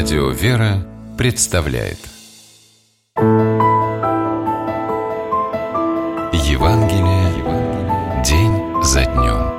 Радио «Вера» представляет Евангелие день за днем.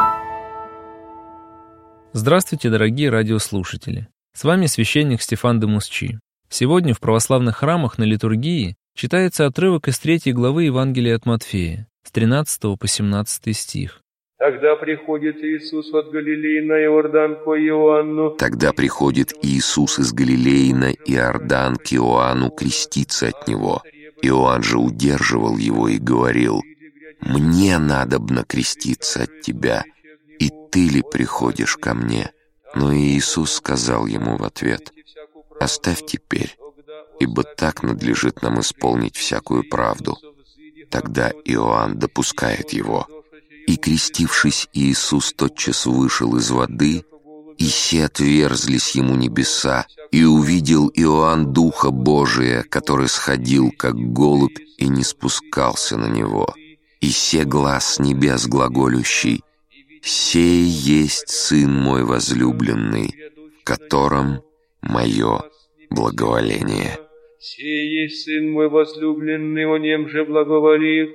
Здравствуйте, дорогие радиослушатели! С вами священник Стефан де Мусчи. Сегодня в православных храмах на литургии читается отрывок из 3 главы Евангелия от Матфея, с 13 по 17 стих. Тогда приходит Иисус от Галилеи на Иордан к Иоанну. Тогда приходит Иисус из Галилеи на Иордан к Иоанну креститься от него. Иоанн же удерживал его и говорил: «Мне надобно креститься от тебя, и ты ли приходишь ко мне?» Но Иисус сказал ему в ответ: «Оставь теперь, ибо так надлежит нам исполнить всякую правду». Тогда Иоанн допускает его. И, крестившись, Иисус тотчас вышел из воды, и се отверзлись ему небеса, и увидел Иоанн Духа Божия, который сходил, как голубь, и не спускался на него. И се глас с небес глаголющий: «Сей есть Сын мой возлюбленный, в котором мое благоволение». «Сей есть Сын мой возлюбленный, о нем же благоволив».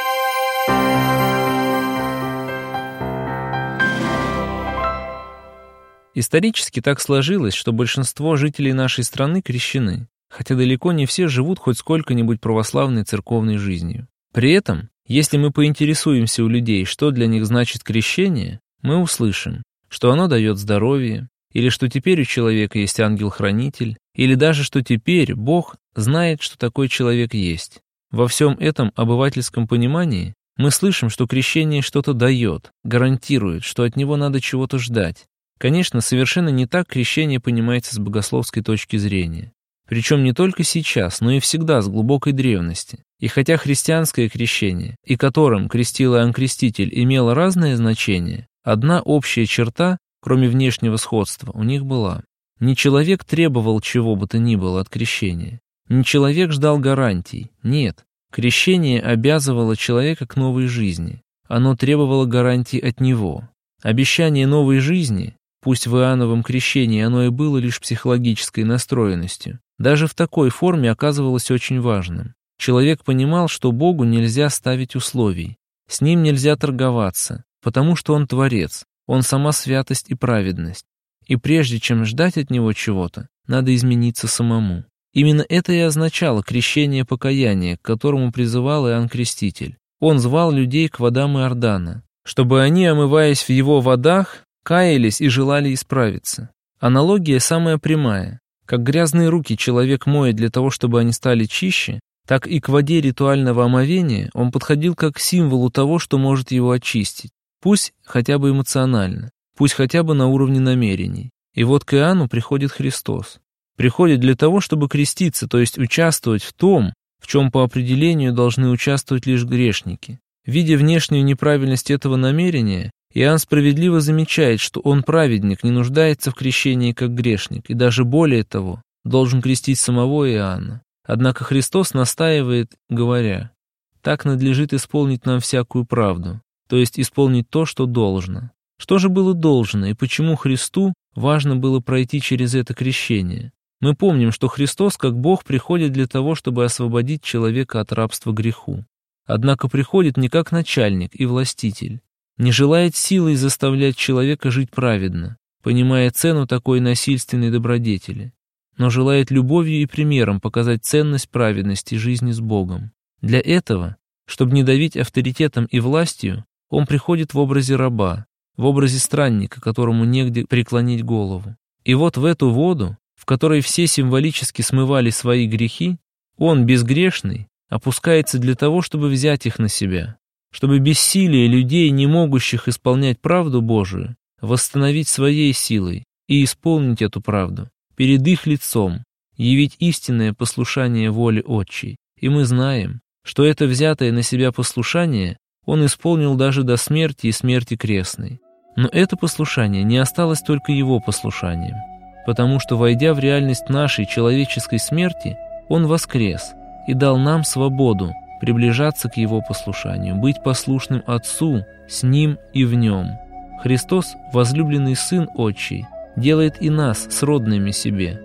Исторически так сложилось, что большинство жителей нашей страны крещены, хотя далеко не все живут хоть сколько-нибудь православной церковной жизнью. При этом, если мы поинтересуемся у людей, что для них значит крещение, мы услышим, что оно дает здоровье, или что теперь у человека есть ангел-хранитель, или даже что теперь Бог знает, что такой человек есть. Во всем этом обывательском понимании мы слышим, что крещение что-то дает, гарантирует, что от него надо чего-то ждать. Конечно, совершенно не так крещение понимается с богословской точки зрения. Причем не только сейчас, но и всегда с глубокой древности. И хотя христианское крещение, и которым крестил Иоанн Креститель, имело разное значение, одна общая черта, кроме внешнего сходства, у них была. Не человек требовал чего бы то ни было от крещения. Не человек ждал гарантий. Нет. Крещение обязывало человека к новой жизни. Оно требовало гарантий от него. Обещание новой жизни, пусть в Иоанновом крещении оно и было лишь психологической настроенностью, даже в такой форме оказывалось очень важным. Человек понимал, что Богу нельзя ставить условий, с Ним нельзя торговаться, потому что Он Творец, Он сама святость и праведность. И прежде чем ждать от Него чего-то, надо измениться самому. Именно это и означало крещение покаяния, к которому призывал Иоанн Креститель. Он звал людей к водам Иордана, чтобы они, омываясь в его водах, каялись и желали исправиться. Аналогия самая прямая. Как грязные руки человек моет для того, чтобы они стали чище, так и к воде ритуального омовения он подходил как к символу того, что может его очистить. Пусть хотя бы эмоционально, пусть хотя бы на уровне намерений. И вот к Иоанну приходит Христос. Приходит для того, чтобы креститься, то есть участвовать в том, в чем по определению должны участвовать лишь грешники. Видя внешнюю неправильность этого намерения, Иоанн справедливо замечает, что он праведник, не нуждается в крещении как грешник, и даже более того, должен крестить самого Иоанна. Однако Христос настаивает, говоря: «Так надлежит исполнить нам всякую правду», то есть исполнить то, что должно. Что же было должно, и почему Христу важно было пройти через это крещение? Мы помним, что Христос, как Бог, приходит для того, чтобы освободить человека от рабства греху. Однако приходит не как начальник и властитель, не желает силой заставлять человека жить праведно, понимая цену такой насильственной добродетели, но желает любовью и примером показать ценность праведности жизни с Богом. Для этого, чтобы не давить авторитетом и властью, он приходит в образе раба, в образе странника, которому негде преклонить голову. И вот в эту воду, в которой все символически смывали свои грехи, он, безгрешный, опускается для того, чтобы взять их на себя, чтобы бессилие людей, не могущих исполнять правду Божию, восстановить своей силой и исполнить эту правду перед их лицом, явить истинное послушание воле Отчей. И мы знаем, что это взятое на себя послушание он исполнил даже до смерти и смерти крестной. Но это послушание не осталось только его послушанием, потому что, войдя в реальность нашей человеческой смерти, он воскрес и дал нам свободу приближаться к Его послушанию, быть послушным Отцу, с Ним и в Нем. Христос, возлюбленный Сын Отчий, делает и нас сродными себе,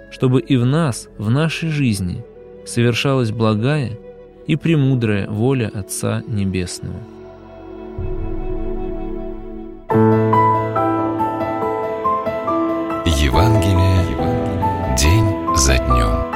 чтобы и в нас, в нашей жизни, совершалась благая и премудрая воля Отца Небесного. Евангелие день за днем.